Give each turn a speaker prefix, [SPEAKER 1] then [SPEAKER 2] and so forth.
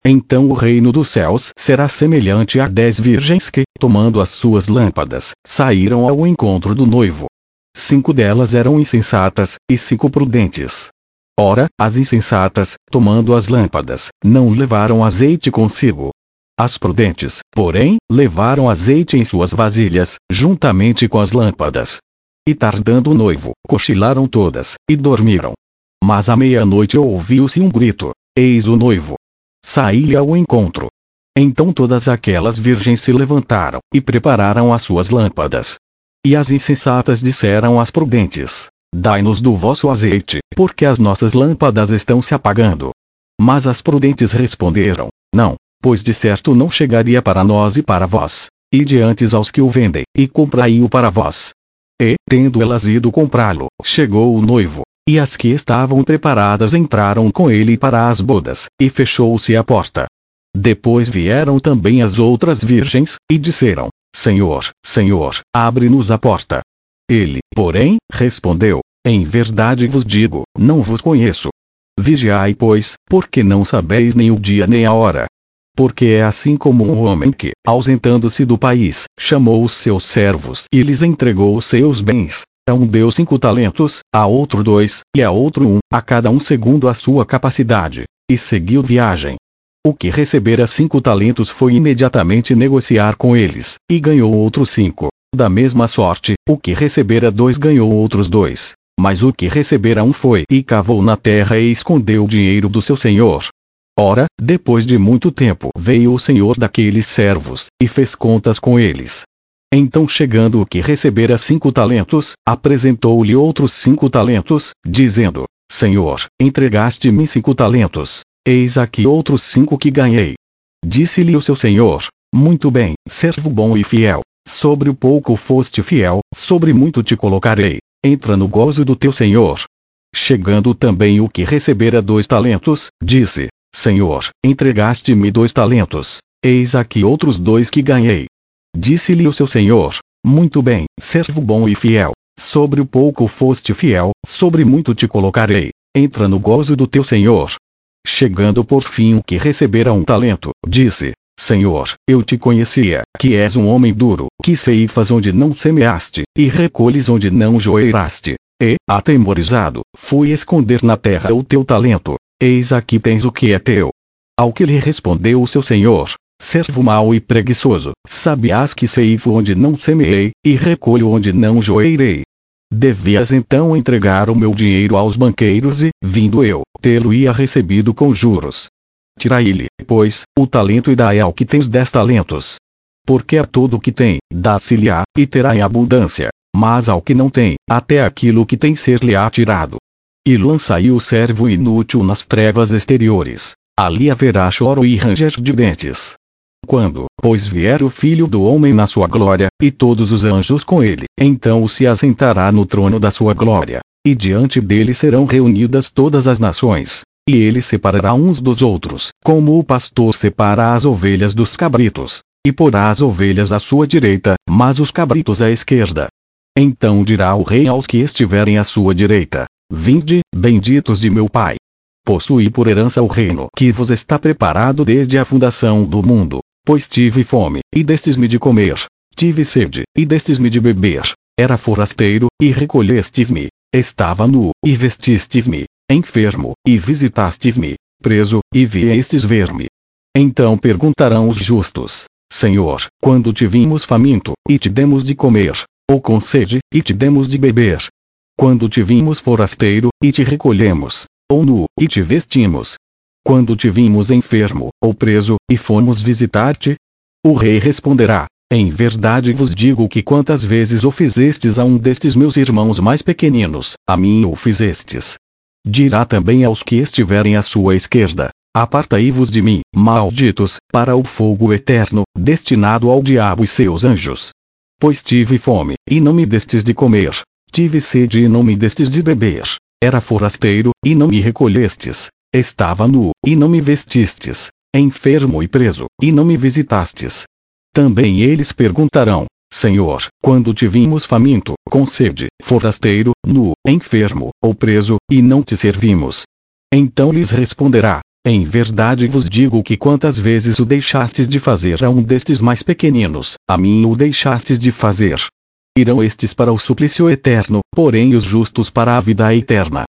[SPEAKER 1] Então o reino dos céus será semelhante a 10 virgens que, tomando as suas lâmpadas, saíram ao encontro do noivo. 5 delas eram insensatas, e 5 prudentes. Ora, as insensatas, tomando as lâmpadas, não levaram azeite consigo. As prudentes, porém, levaram azeite em suas vasilhas, juntamente com as lâmpadas. E tardando o noivo, cochilaram todas, e dormiram. Mas à meia-noite ouviu-se um grito: eis o noivo! Saí-lhe ao encontro. Então todas aquelas virgens se levantaram, e prepararam as suas lâmpadas. E as insensatas disseram às prudentes: dai-nos do vosso azeite, porque as nossas lâmpadas estão se apagando. Mas as prudentes responderam: não, pois de certo não chegaria para nós e para vós. Ide antes aos que o vendem, e comprai-o para vós. E, tendo elas ido comprá-lo, chegou o noivo, e as que estavam preparadas entraram com ele para as bodas, e fechou-se a porta. Depois vieram também as outras virgens, e disseram: Senhor, Senhor, abre-nos a porta. Ele, porém, respondeu: em verdade vos digo, não vos conheço. Vigiai, pois, porque não sabeis nem o dia nem a hora. Porque é assim como um homem que, ausentando-se do país, chamou os seus servos e lhes entregou os seus bens. A um deu 5 talentos, a outro 2, e a outro 1, a cada um segundo a sua capacidade, e seguiu viagem. O que recebera 5 talentos foi imediatamente negociar com eles, e ganhou outros 5. Da mesma sorte, o que recebera 2 ganhou outros 2. Mas o que recebera 1 foi e cavou na terra e escondeu o dinheiro do seu senhor. Ora, depois de muito tempo veio o senhor daqueles servos, e fez contas com eles. Então chegando o que recebera 5 talentos, apresentou-lhe outros 5 talentos, dizendo: Senhor, entregaste-me 5 talentos, eis aqui outros 5 que ganhei. Disse-lhe o seu senhor: muito bem, servo bom e fiel, sobre o pouco foste fiel, sobre muito te colocarei, entra no gozo do teu senhor. Chegando também o que recebera 2 talentos, disse: Senhor, entregaste-me 2 talentos, eis aqui outros 2 que ganhei. Disse-lhe o seu senhor: muito bem, servo bom e fiel, sobre o pouco foste fiel, sobre muito te colocarei, entra no gozo do teu senhor. Chegando por fim o que recebera 1 talento, disse: Senhor, eu te conhecia, que és um homem duro, que ceifas onde não semeaste, e recolhes onde não joeiraste. E, atemorizado, fui esconder na terra o teu talento. Eis aqui tens o que é teu. Ao que lhe respondeu o seu senhor: servo mau e preguiçoso, sabias que ceifo onde não semeei, e recolho onde não joeirei. Devias então entregar o meu dinheiro aos banqueiros e, vindo eu, tê-lo-ia recebido com juros. Tirai-lhe, pois, o talento e dai ao que tens 10 talentos. Porque a todo o que tem, dá-se-lhe-á, e terá em abundância, mas ao que não tem, até aquilo que tem ser-lhe-á tirado. E lançai o servo inútil nas trevas exteriores. Ali haverá choro e ranger de dentes. Quando, pois vier o Filho do Homem na sua glória, e todos os anjos com ele, então se assentará no trono da sua glória. E diante dele serão reunidas todas as nações. E ele separará uns dos outros, como o pastor separa as ovelhas dos cabritos. E porá as ovelhas à sua direita, mas os cabritos à esquerda. Então dirá o rei aos que estiverem à sua direita: vinde, benditos de meu Pai. Possuí por herança o reino que vos está preparado desde a fundação do mundo. Pois tive fome, e destes-me de comer. Tive sede, e destes-me de beber. Era forasteiro, e recolhestes-me. Estava nu, e vestistes-me. Enfermo, e visitastes-me. Preso, e viestes ver-me. Então perguntarão os justos: Senhor, quando te vimos faminto, e te demos de comer? Ou com sede, e te demos de beber? Quando te vimos forasteiro, e te recolhemos? Ou nu, e te vestimos? Quando te vimos enfermo, ou preso, e fomos visitar-te? O rei responderá: em verdade vos digo que quantas vezes o fizestes a um destes meus irmãos mais pequeninos, a mim o fizestes. Dirá também aos que estiverem à sua esquerda: apartai-vos de mim, malditos, para o fogo eterno, destinado ao diabo e seus anjos. Pois tive fome, e não me destes de comer. Tive sede e não me destes de beber. Era forasteiro, e não me recolhestes. Estava nu, e não me vestistes. Enfermo e preso, e não me visitastes. Também eles perguntarão: Senhor, quando te vimos faminto, com sede, forasteiro, nu, enfermo, ou preso, e não te servimos? Então lhes responderá: Em verdade vos digo que quantas vezes o deixastes de fazer a um destes mais pequeninos, a mim o deixastes de fazer. Irão estes para o suplício eterno, porém os justos para a vida eterna.